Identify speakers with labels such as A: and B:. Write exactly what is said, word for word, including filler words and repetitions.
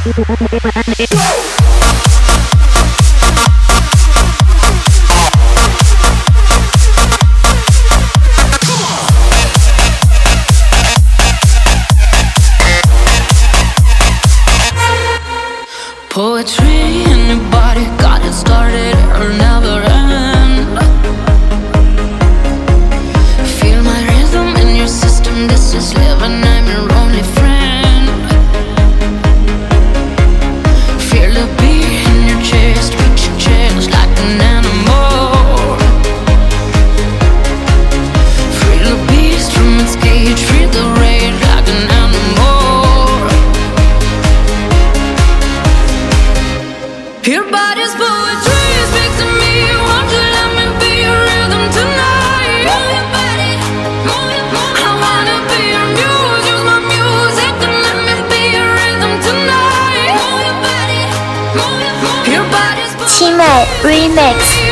A: Poetry in your body, got it started or never end. Feel my rhythm in your system, this is living, I'm your only friend. Feel the beat in your chest, reach your chest like an animal. Free the beast from its cage, free the rage like an animal. Your body's poetry, speak to me. Won't you let me be your rhythm tonight? Move your body, move your body. I wanna be your muse, use my music to let me be your rhythm tonight. Move your body, move your body. Your body's poetry.
B: Qimei Remix